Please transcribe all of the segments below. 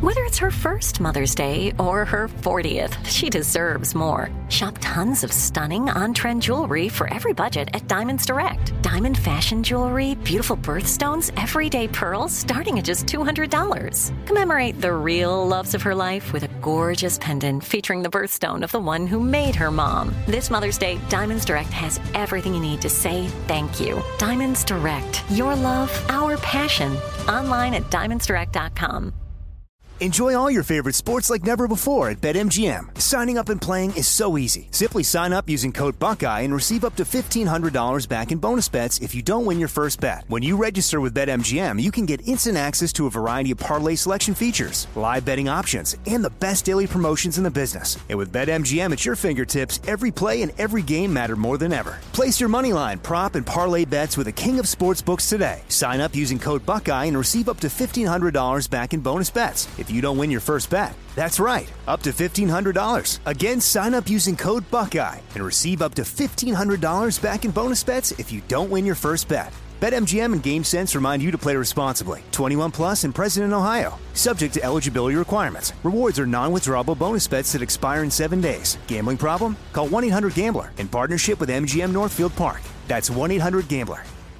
Whether it's her first Mother's Day or her 40th, she deserves more. Shop tons of stunning on-trend jewelry for every budget at Diamonds Direct. Diamond fashion jewelry, beautiful birthstones, everyday pearls starting at just $200. Commemorate the real loves of her life with a gorgeous pendant featuring the birthstone of the one who made her mom. This Mother's Day, Diamonds Direct has everything you need to say thank you. Diamonds Direct. Your love, our passion. Online at diamondsdirect.com. Enjoy all your favorite sports like never before at BetMGM. Signing up and playing is so easy. Simply sign up using code Buckeye and receive up to $1,500 back in bonus bets if you don't win your first bet. When you register with BetMGM, you can get instant access to a variety of parlay selection features, live betting options, and the best daily promotions in the business. And with BetMGM at your fingertips, every play and every game matter more than ever. Place your moneyline, prop, and parlay bets with the king of sportsbooks today. Sign up using code Buckeye and receive up to $1,500 back in bonus bets if you don't win your first bet. That's right, up to $1,500. Again, sign up using code Buckeye and receive up to $1,500 back in bonus bets if you don't win your first bet. BetMGM and GameSense remind you to play responsibly. 21 plus and present in Ohio. Subject to eligibility requirements. Rewards are non-withdrawable bonus bets that expire in 7 days. Gambling problem? Call 1-800-GAMBLER in partnership with MGM Northfield Park. That's 1-800-GAMBLER.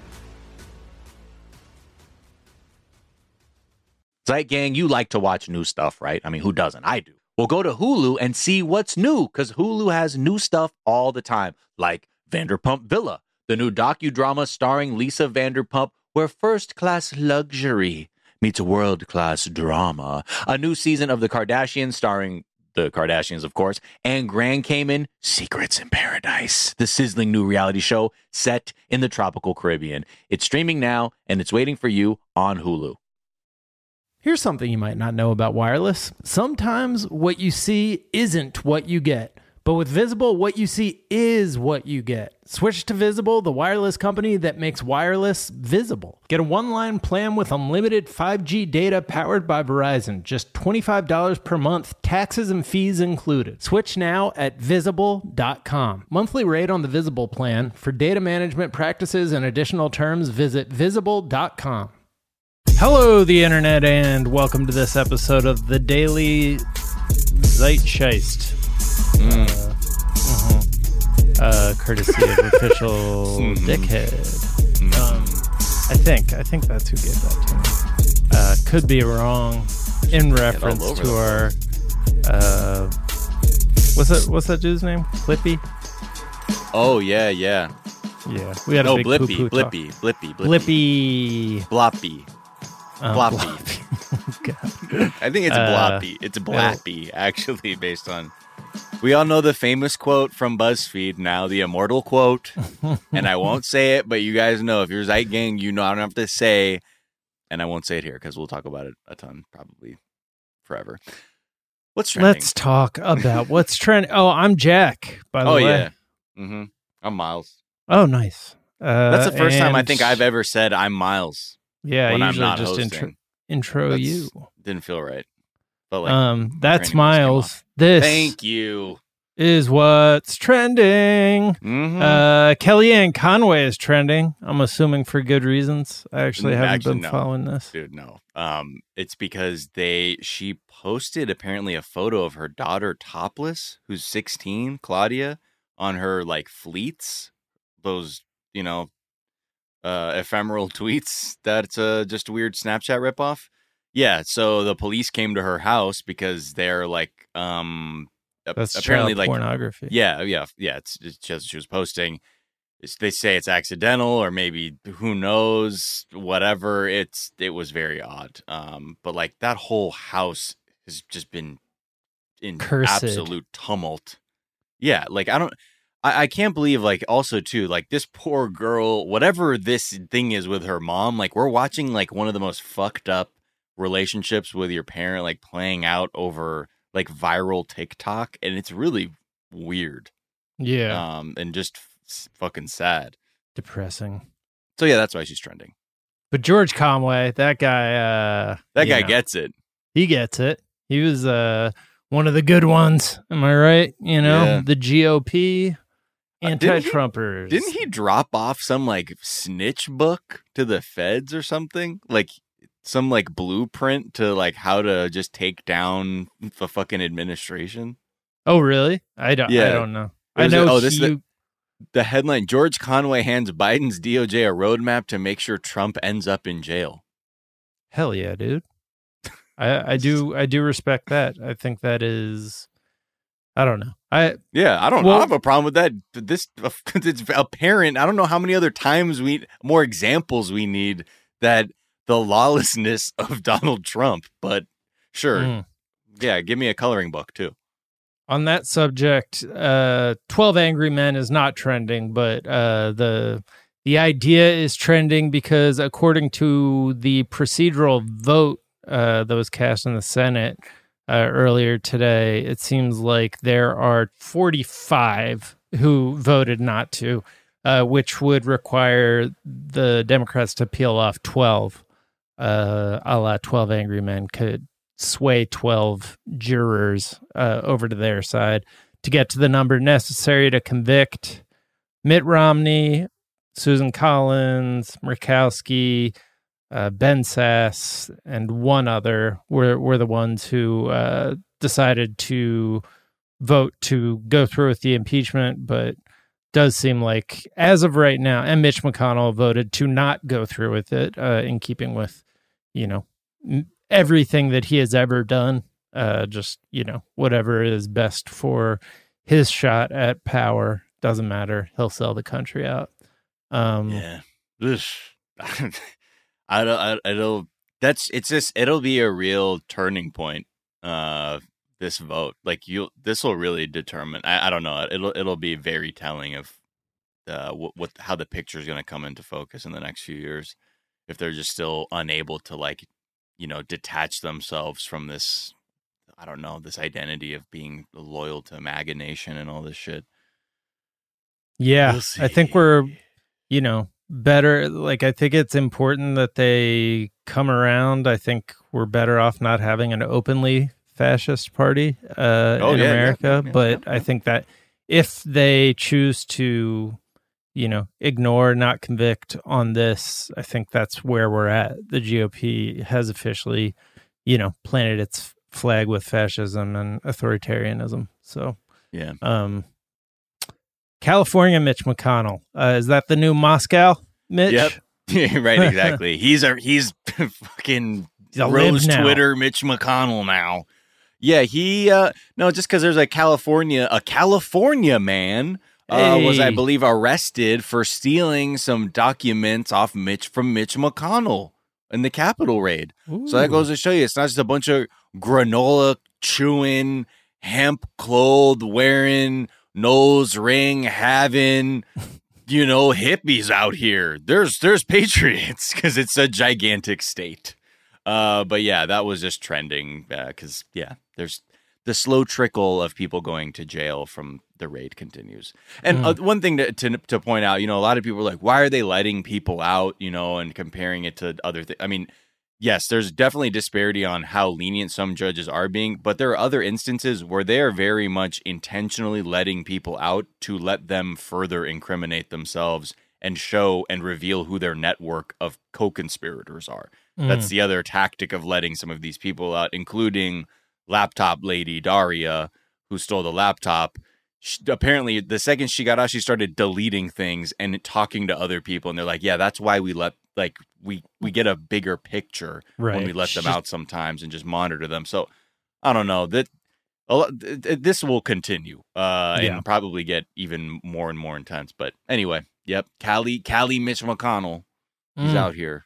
Zeit Gang, you like to watch new stuff, right? I mean, who doesn't? I do. Well, go to Hulu and see what's new, because Hulu has new stuff all the time, like Vanderpump Villa, the new docudrama starring Lisa Vanderpump, where first-class luxury meets world-class drama. A new season of The Kardashians starring the Kardashians, of course, and Grand Cayman, Secrets in Paradise, the sizzling new reality show set in the tropical Caribbean. It's streaming now, and it's waiting for you on Hulu. Here's something you might not know about wireless. Sometimes what you see isn't what you get. But with Visible, what you see is what you get. Switch to Visible, the wireless company that makes wireless visible. Get a one-line plan with unlimited 5G data powered by Verizon. Just $25 per month, taxes and fees included. Switch now at Visible.com. Monthly rate on the Visible plan. For data management practices and additional terms, visit Visible.com. Hello, the internet, and welcome to this episode of the Daily Zeitgeist. Courtesy of official dickhead. I think that's who gave that to me. Could be wrong. In reference to our what's that dude's name? Blippy? Oh yeah. We had a big Blippy. Bloppy. I think it's Bloppy. It's Blappy, actually, based on... We all know the famous quote from BuzzFeed, now the immortal quote, and I won't say it, but you guys know, if you're Zeit Gang, you know I don't have to say, and I won't say it here, because we'll talk about it a ton, probably forever. What's trending? Let's talk about what's trending. Oh, I'm Jack, by the way. Oh, yeah. I'm Miles. Oh, nice. That's the first time I think I've ever said I'm Miles. Yeah, when I I'm usually not just intro you. Didn't feel right. But like, that's Miles. This thank you is what's trending. Mm-hmm. Kellyanne Conway is trending. I'm assuming for good reasons. I actually haven't been following this. Dude, no. It's because she posted apparently a photo of her daughter topless, who's 16, Claudia, on her like fleets. Those, ephemeral tweets. That's just a weird Snapchat ripoff. Yeah, so the police came to her house because they're like, that's apparently child like pornography. Yeah. It's just she was posting. They say it's accidental, or maybe who knows, whatever. It was very odd. But like that whole house has just been in Cursed. Absolute tumult. Yeah, like I can't believe, like, also too, like this poor girl, whatever this thing is with her mom, like we're watching like one of the most fucked up relationships with your parent like playing out over like viral TikTok, and it's really weird. Yeah. And just fucking sad. Depressing. So yeah, that's why she's trending. But George Conway, that guy gets it. He gets it. He was one of the good ones. Am I right? Yeah. The GOP anti-Trumpers. Didn't he drop off some like snitch book to the feds or something? Like some like blueprint to like how to just take down the fucking administration. Oh, really? I don't know. I know the headline: George Conway hands Biden's DOJ a roadmap to make sure Trump ends up in jail. Hell yeah, dude. I do respect that. I think that is, I don't know. I don't have a problem with that. It's apparent. I don't know how many other times more examples we need that the lawlessness of Donald Trump, but sure. Yeah, give me a coloring book too. On that subject, 12 Angry Men is not trending, but the idea is trending because according to the procedural vote that was cast in the Senate earlier today, it seems like there are 45 who voted not to, which would require the Democrats to peel off 12, a la 12 Angry Men could sway 12 jurors over to their side to get to the number necessary to convict Mitt Romney, Susan Collins, Murkowski, Ben Sass, and one other were the ones who decided to vote to go through with the impeachment, but does seem like, as of right now, and Mitch McConnell voted to not go through with it, in keeping with, everything that he has ever done, just, whatever is best for his shot at power. Doesn't matter. He'll sell the country out. Yeah. It'll be a real turning point. This vote, this will really determine. I don't know. It'll be very telling of how the picture is going to come into focus in the next few years. If they're just still unable to detach themselves from this, I don't know, this identity of being loyal to MAGA Nation and all this shit. Yeah, I think we're, better. I think it's important that they come around. I think we're better off not having an openly fascist party in America. But I think that if they choose to, ignore, not convict on this, I think that's where we're at. The GOP has officially, planted its flag with fascism and authoritarianism. So, yeah. California Mitch McConnell. Is that the new Moscow Mitch? Yep. Yeah, right, exactly. He's fucking Rose Twitter Mitch McConnell now. Yeah, he no, just because there's a California man was, I believe, arrested for stealing some documents from Mitch McConnell in the Capitol raid. Ooh. So that goes to show you, it's not just a bunch of granola chewing, hemp clothed wearing, nose ring having, hippies out here. There's patriots because it's a gigantic state. But yeah, that was just trending because there's the slow trickle of people going to jail from the raid continues. And one thing to point out, a lot of people are like, why are they letting people out, and comparing it to other things? I mean, yes, there's definitely disparity on how lenient some judges are being, but there are other instances where they are very much intentionally letting people out to let them further incriminate themselves and show and reveal who their network of co-conspirators are. That's the other tactic of letting some of these people out, including laptop lady Daria, who stole the laptop. Apparently, the second she got out, she started deleting things and talking to other people. And they're like, yeah, that's why we get a bigger picture when we let them out sometimes and just monitor them. So I don't know that this will continue and probably get even more and more intense. But anyway, yep. Cali Mitch McConnell is out here.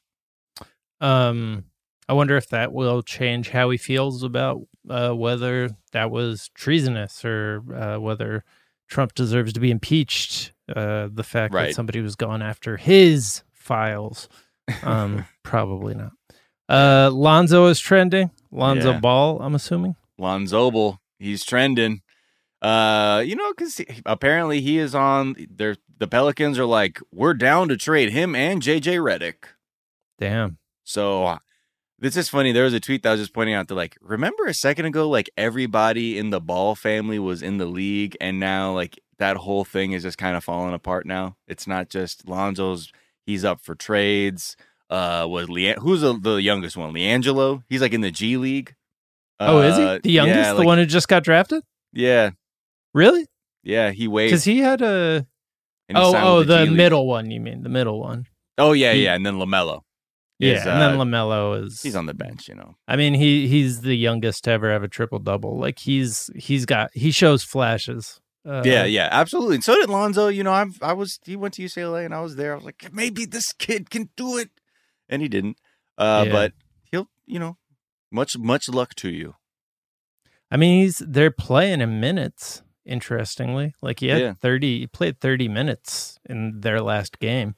I wonder if that will change how he feels about whether that was treasonous or whether Trump deserves to be impeached. The fact that somebody was going after his files. Probably not. Lonzo is trending. Lonzo Ball, I'm assuming. Lonzo Ball, he's trending. Because apparently he is on there. The Pelicans are like, we're down to trade him and JJ Redick. Damn. So this is funny. There was a tweet that I was just pointing out. They're like, remember a second ago, everybody in the Ball family was in the league, and now that whole thing is just kind of falling apart now. It's not just Lonzo's. He's up for trades. who's the youngest one? LiAngelo. He's like in the G League. Is he the youngest? Yeah, the one who just got drafted? Yeah. Really? Yeah, he waived. Because he had a... the middle one, you mean. The middle one. Oh, yeah. And then LaMelo. And then LaMelo is... He's on the bench, I mean, he's the youngest to ever have a triple-double. Like, he shows flashes. Yeah, absolutely. And so did Lonzo. He went to UCLA and I was there. I was like, maybe this kid can do it. And he didn't. But he'll, much luck to you. I mean, they're playing him minutes, interestingly. Like he played 30 minutes in their last game.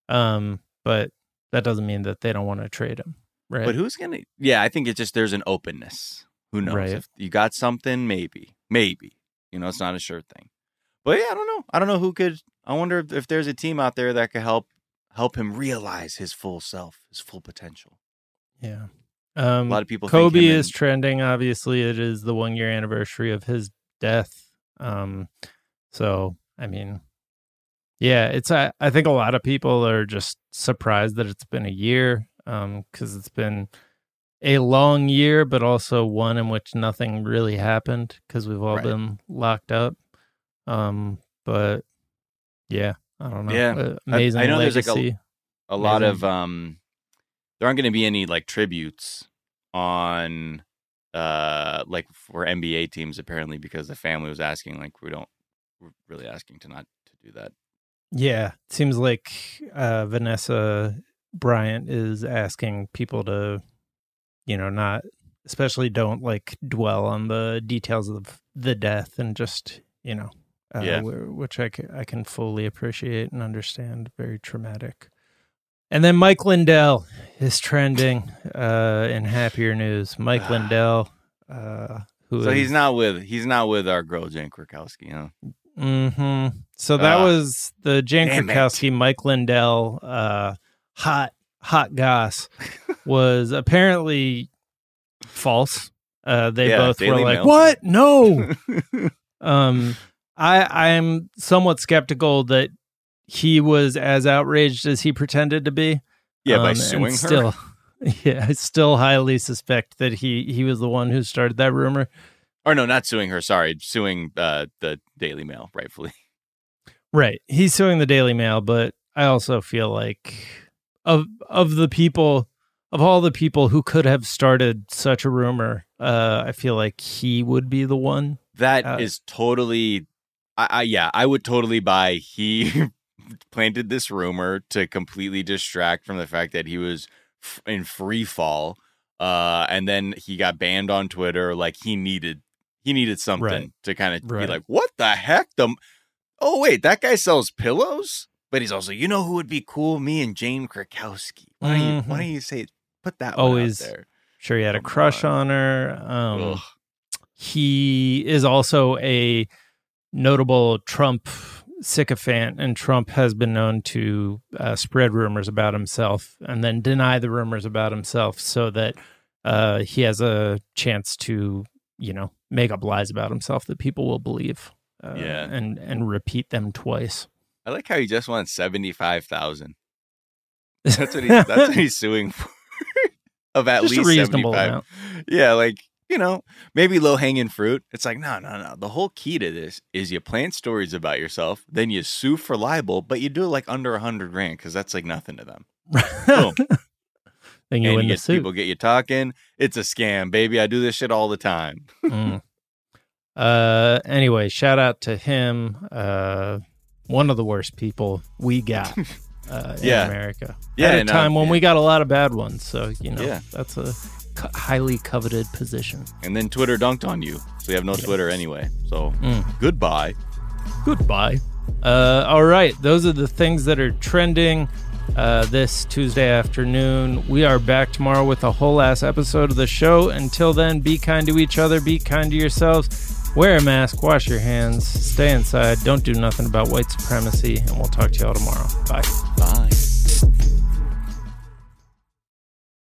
But that doesn't mean that they don't want to trade him. Right. But who's going to, I think it's just, there's an openness. Who knows? Right. If you got something, maybe. It's not a sure thing. But yeah, I don't know who could. I wonder if there's a team out there that could help him realize his full self, his full potential. Yeah. A lot of people Kobe think is trending. Obviously, it is the 1 year anniversary of his death. So, I mean, it's I think a lot of people are just surprised that it's been a year because it's been a long year, but also one in which nothing really happened because we've all been locked up. But yeah, I don't know. Yeah, amazing. I know legacy. There's like a lot of there aren't going to be any like tributes on like for NBA teams apparently because the family was asking. Like we're really asking to not to do that. Yeah, it seems like Vanessa Bryant is asking people to, not, especially don't like dwell on the details of the death and just, which I can fully appreciate and understand. Very traumatic. And then Mike Lindell is trending in happier news. Mike Lindell, he's not with our girl Jane Krakowski, huh? Mm-hmm. So that was the Jane Krakowski, Mike Lindell, hot goss was apparently false. They both Daily were like, Mail. "What? No." I'm somewhat skeptical that he was as outraged as he pretended to be. Yeah, by suing her. I still highly suspect that he was the one who started that rumor. Or no, not suing her. Sorry, suing the Daily Mail, rightfully. Right, he's suing the Daily Mail, but I also feel like of all the people who could have started such a rumor, I feel like he would be the one. That is totally, I would totally buy. He planted this rumor to completely distract from the fact that he was in free fall, and then he got banned on Twitter. Like he needed something to kind of be like, what the heck? Oh wait, that guy sells pillows, but he's also, who would be cool? Me and Jane Krakowski. Why don't you put that always one out there? Sure, he had a crush on her. He is also a notable Trump sycophant, and Trump has been known to spread rumors about himself and then deny the rumors about himself so that he has a chance to, make up lies about himself that people will believe. And repeat them twice. I like how he just wants 75,000. That's what he's suing for. Of at just least a reasonable 75. amount. Yeah, maybe low hanging fruit. It's like no. The whole key to this is you plant stories about yourself, then you sue for libel, but you do it like under $100,000 because that's like nothing to them. Boom. Then you win the suit. People get you talking. It's a scam, baby. I do this shit all the time. Anyway, shout out to him. One of the worst people we got in America. At a time when we got a lot of bad ones. So, that's a highly coveted position. And then Twitter dunked on you. So you have no Twitter anyway. So goodbye. All right. Those are the things that are trending this Tuesday afternoon. We are back tomorrow with a whole ass episode of the show. Until then, be kind to each other. Be kind to yourselves. Wear a mask, wash your hands, stay inside, don't do nothing about white supremacy, and we'll talk to y'all tomorrow. Bye. Bye.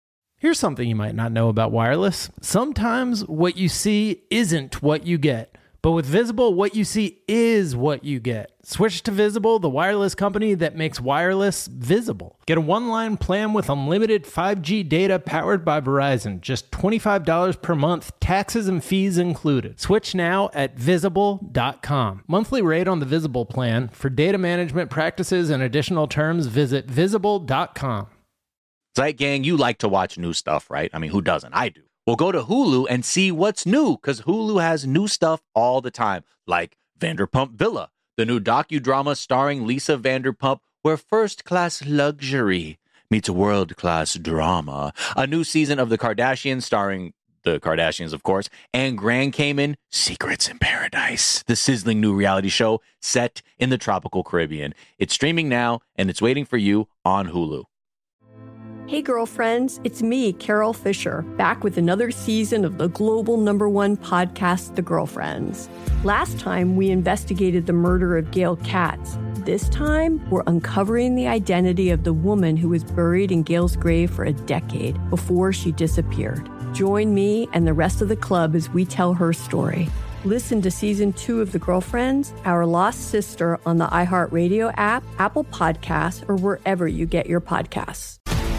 Here's something you might not know about wireless. Sometimes what you see isn't what you get. But with Visible, what you see is what you get. Switch to Visible, the wireless company that makes wireless visible. Get a one-line plan with unlimited 5G data powered by Verizon. Just $25 per month, taxes and fees included. Switch now at Visible.com. Monthly rate on the Visible plan. For data management practices and additional terms, visit Visible.com. Zeit Gang, you like to watch new stuff, right? I mean, who doesn't? I do. Well, go to Hulu and see what's new, because Hulu has new stuff all the time, like Vanderpump Villa, the new docudrama starring Lisa Vanderpump, where first-class luxury meets world-class drama. A new season of The Kardashians starring the Kardashians, of course, and Grand Cayman, Secrets in Paradise, the sizzling new reality show set in the tropical Caribbean. It's streaming now, and it's waiting for you on Hulu. Hey, girlfriends, it's me, Carol Fisher, back with another season of the global #1 podcast, The Girlfriends. Last time, we investigated the murder of Gail Katz. This time, we're uncovering the identity of the woman who was buried in Gail's grave for a decade before she disappeared. Join me and the rest of the club as we tell her story. Listen to Season 2 of The Girlfriends, Our Lost Sister on the iHeartRadio app, Apple Podcasts, or wherever you get your podcasts.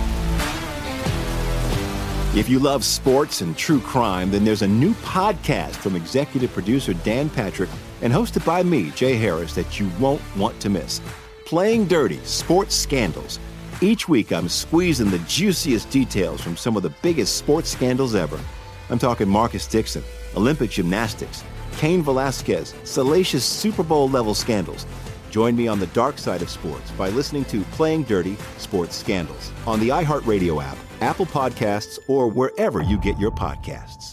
If you love sports and true crime, then there's a new podcast from executive producer Dan Patrick and hosted by me, Jay Harris, that you won't want to miss. Playing Dirty: Sports Scandals. Each week, I'm squeezing the juiciest details from some of the biggest sports scandals ever. I'm talking Marcus Dixon, Olympic gymnastics, Cain Velasquez, salacious Super Bowl-level scandals. Join me on the dark side of sports by listening to Playing Dirty: Sports Scandals on the iHeartRadio app, Apple Podcasts, or wherever you get your podcasts.